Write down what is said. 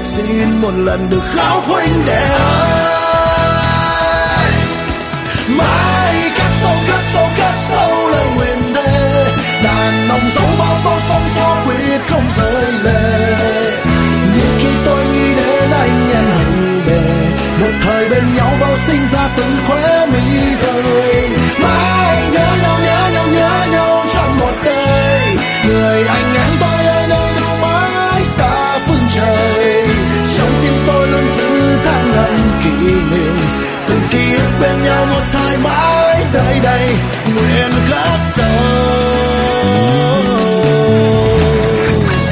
xin một lần được khóc huynh đệ ơi. Mãi khắc sâu lời nguyện thề, đàn ông dấu bao sóng gió quyết không rời lệ.